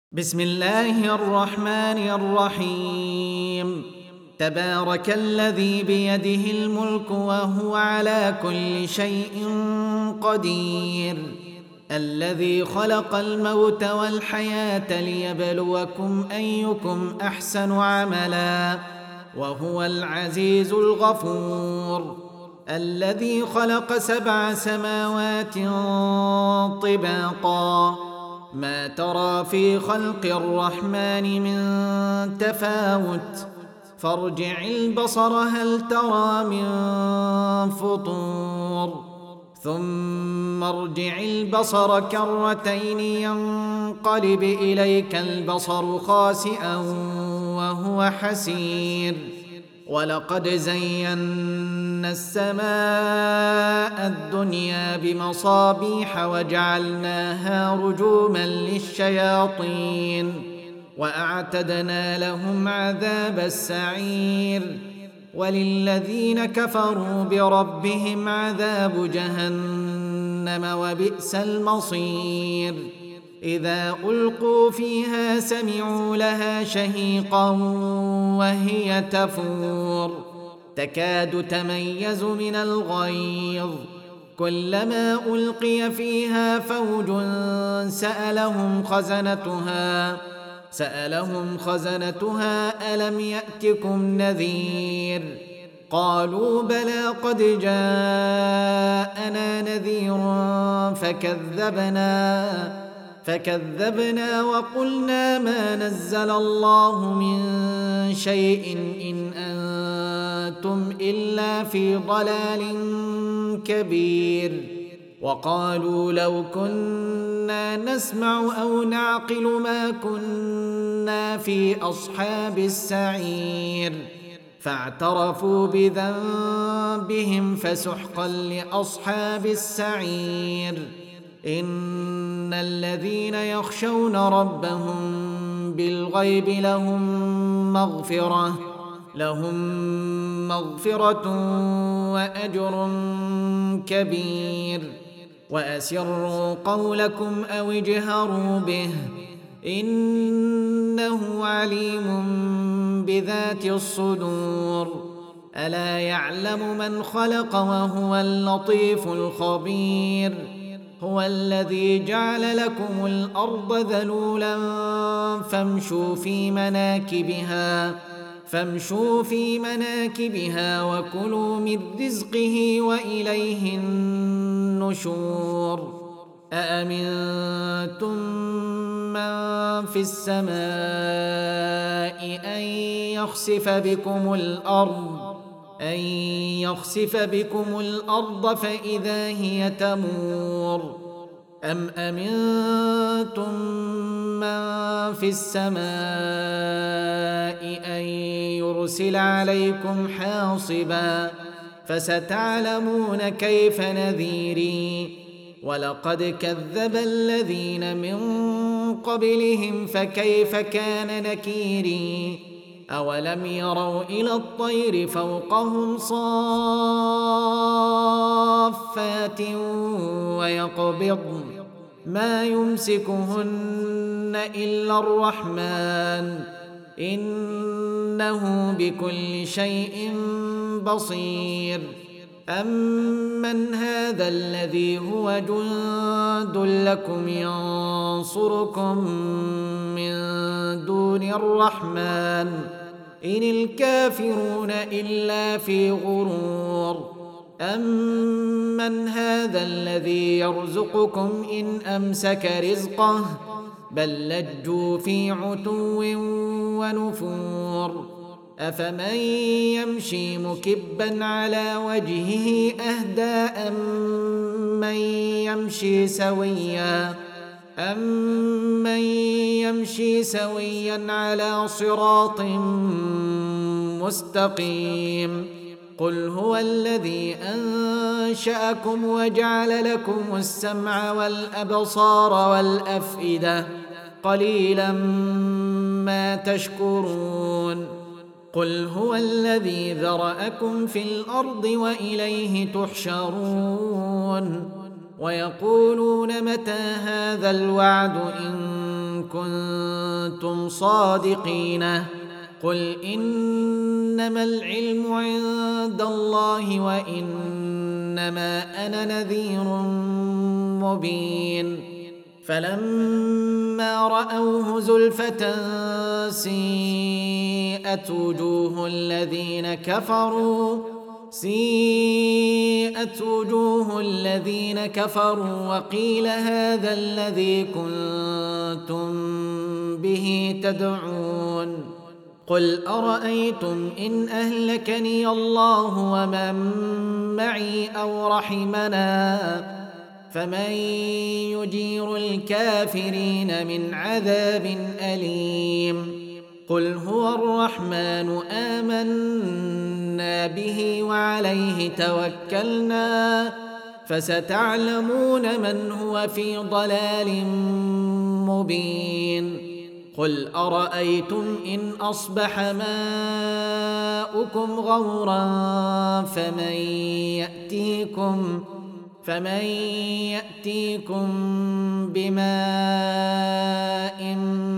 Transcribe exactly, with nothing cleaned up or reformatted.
بسم الله الرحمن الرحيم. تبارك الذي بيده الملك وهو على كل شيء قدير، الذي خلق الموت والحياة ليبلوكم أيكم أحسن عملا، وهو العزيز الغفور، الذي خلق سبع سماوات طباقا، ما ترى في خلق الرحمن من تفاوت، فارجع البصر هل ترى من فطور، ثم ارجع البصر كرتين ينقلب إليك البصر خاسئا وهو حسير، ولقد زينا السماء الدنيا بمصابيح وجعلناها رجوما للشياطين، وأعتدنا لهم عذاب السعير، وللذين كفروا بربهم عذاب جهنم وبئس المصير. إذا ألقوا فيها سمعوا لها شهيقا وهي تفور، تكاد تميز من الغيظ، كلما ألقي فيها فوج سألهم خزنتها سألهم خزنتها ألم يأتكم نذير؟ قالوا بلى قد جاءنا نذير فكذبنا فكذبنا وقلنا ما نزل الله من شيء إن أنتم إلا في ضلال كبير. وقالوا لو كنا نسمع أو نعقل ما كنا في أصحاب السعير، فاعترفوا بذنبهم فسحقا لأصحاب السعير. إن الذين يخشون ربهم بالغيب لهم مغفرة لهم مغفرة وأجر كبير. وأسروا قولكم أو اجهروا به إنه عليم بذات الصدور. ألا يعلم من خلق وهو اللطيف الخبير. هو الذي جعل لكم الأرض ذلولا فامشوا في مناكبها فامشوا في مناكبها وكلوا من رزقه وإليه النشور. أأمنتم من في السماء أن يخسف بكم الأرض أن يخسف بكم الأرض فإذا هي تمور، أم أمنتم من في السماء أن يرسل عليكم حاصبا فستعلمون كيف نذيري. ولقد كذب الذين من قبلهم فكيف كان نكيري. أولم يروا إلى الطير فوقهم صافات ويقبضن ما يمسكهن إلا الرحمن إنه بكل شيء بصير. أمن هذا الذي هو جند لكم ينصركم من دون الرحمن إن الكافرون إلا في غرور. أمن هذا الذي يرزقكم إن أمسك رزقه بل لجوا في عتو ونفور. أفمن يمشي مكبا على وجهه أهدى أمن يمشي سويا أمن يمشي سويا على صراط مستقيم. قل هو الذي أنشأكم وجعل لكم السمع والأبصار والأفئدة قليلا ما تشكرون. قل هو الذي ذرأكم في الأرض وإليه تحشرون. ويقولون متى هذا الوعد إن كنتم كنتم صادقين قل إنما العلم عند الله وإنما أنا نذير مبين فلما رأوه زلفة سيئت وجوه الذين كفروا سيئت وجوه الذين كفروا وقيل هذا الذي كنتم به تدعون قل أرأيتم إن أهلكني الله ومن معي أو رحمنا فمن يجير الكافرين من عذاب أليم قل هو الرحمن آمنا به وعليه توكلنا فستعلمون من هو في ضلال مبين قل أرأيتم إن أصبح ماؤكم غورا فمن يأتيكم فمن يأتيكم بماء